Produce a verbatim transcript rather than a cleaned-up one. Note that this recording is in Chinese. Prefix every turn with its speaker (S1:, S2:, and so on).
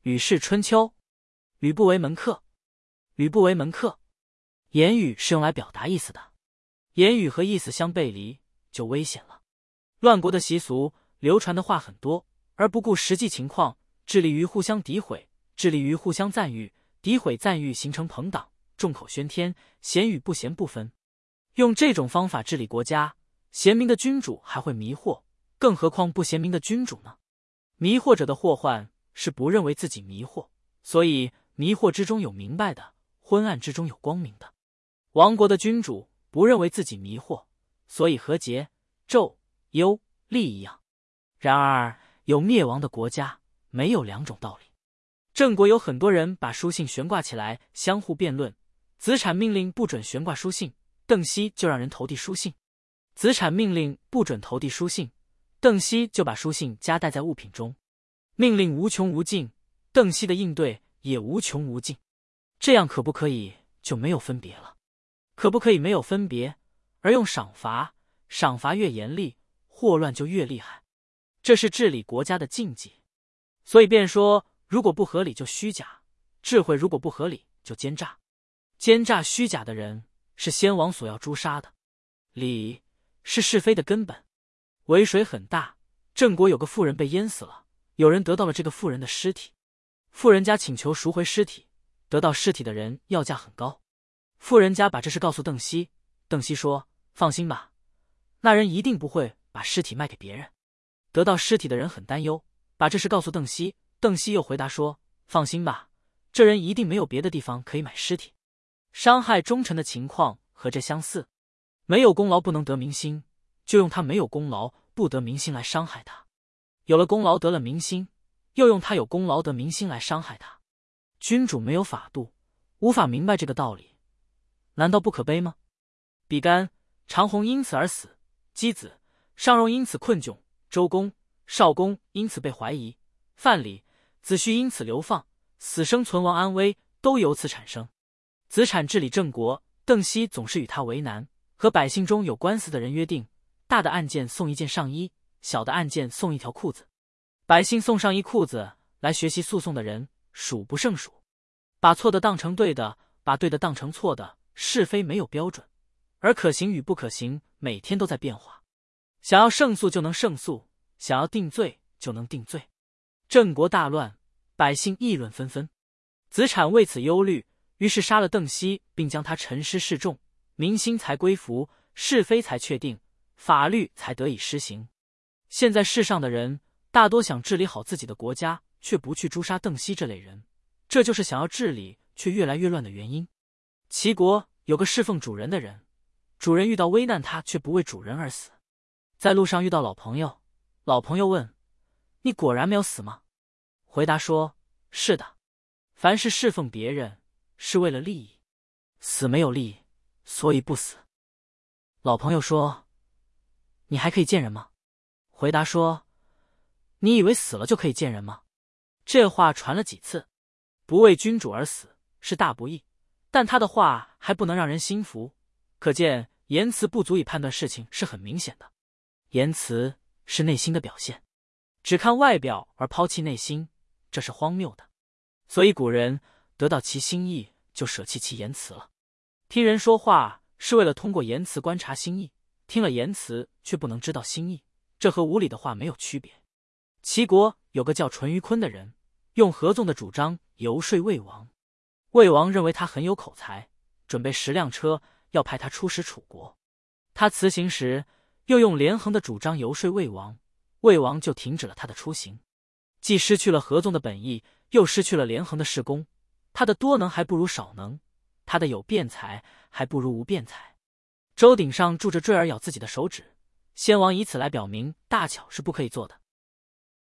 S1: 吕氏春秋。吕不为门客。吕不为门客。言语是用来表达意思的，言语和意思相背离，就危险了。乱国的习俗，流传的话很多，而不顾实际情况，致力于互相诋毁，致力于互相赞誉，诋毁赞誉形成朋党，众口喧天，贤与不贤不分。用这种方法治理国家，贤明的君主还会迷惑，更何况不贤明的君主呢？迷惑者的祸患是不认为自己迷惑，所以迷惑之中有明白的，昏暗之中有光明的。亡国的君主不认为自己迷惑，所以和桀、纣、幽、厉一样。然而有灭亡的国家，没有两种道理。郑国有很多人把书信悬挂起来相互辩论，子产命令不准悬挂书信，邓析就让人投递书信。子产命令不准投递书信，邓析就把书信夹带在物品中。命令无穷无尽，邓析的应对也无穷无尽。这样可不可以就没有分别了？可不可以没有分别，而用赏罚？赏罚越严厉，祸乱就越厉害。这是治理国家的禁忌。所以便说，如果不合理就虚假，智慧如果不合理就奸诈。奸诈虚假的人是先王所要诛杀的。理是是非的根本。渭水很大，郑国有个妇人被淹死了，有人得到了这个妇人的尸体。妇人家请求赎回尸体，得到尸体的人要价很高。妇人家把这事告诉邓析，邓析说：放心吧，那人一定不会把尸体卖给别人。得到尸体的人很担忧，把这事告诉邓析，邓析又回答说：放心吧，这人一定没有别的地方可以买尸体。伤害忠臣的情况和这相似，没有功劳不能得民心，就用他没有功劳不得民心来伤害他；有了功劳得了民心，又用他有功劳得民心来伤害他。君主没有法度，无法明白这个道理，难道不可悲吗？比干、长虹因此而死，箕子、尚荣因此困窘，周公、少公因此被怀疑，范蠡、子胥因此流放，死生存亡安危都由此产生。子产治理郑国，邓析总是与他为难，和百姓中有官司的人约定，大的案件送一件上衣，小的案件送一条裤子。百姓送上衣裤子来学习诉讼的人数不胜数，把错的当成对的，把对的当成错的，是非没有标准，而可行与不可行每天都在变化。想要胜诉就能胜诉，想要定罪就能定罪。郑国大乱，百姓议论纷纷。子产为此忧虑，于是杀了邓析，并将他陈尸示众，民心才归服，是非才确定，法律才得以施行。现在世上的人大多想治理好自己的国家，却不去诛杀邓析这类人，这就是想要治理却越来越乱的原因。齐国有个侍奉主人的人，主人遇到危难，他却不为主人而死。在路上遇到老朋友，老朋友问：你果然没有死吗？回答说：是的，凡是侍奉别人是为了利益，死没有利益，所以不死。老朋友说：你还可以见人吗？回答说：你以为死了就可以见人吗？这话传了几次，不为君主而死是大不义，但他的话还不能让人心服，可见言辞不足以判断事情是很明显的。言辞是内心的表现，只看外表而抛弃内心，这是荒谬的。所以古人得到其心意就舍弃其言辞了。听人说话是为了通过言辞观察心意，听了言辞却不能知道心意，这和无理的话没有区别。齐国有个叫淳于髡的人，用合纵的主张游说魏王。魏王认为他很有口才，准备十辆车要派他出使楚国。他辞行时又用连横的主张游说魏王，魏王就停止了他的出行。既失去了合纵的本意，又失去了连横的事功，他的多能还不如少能，他的有辩才还不如无辩才。周鼎上铸着坠儿咬自己的手指，先王以此来表明大巧是不可以做的。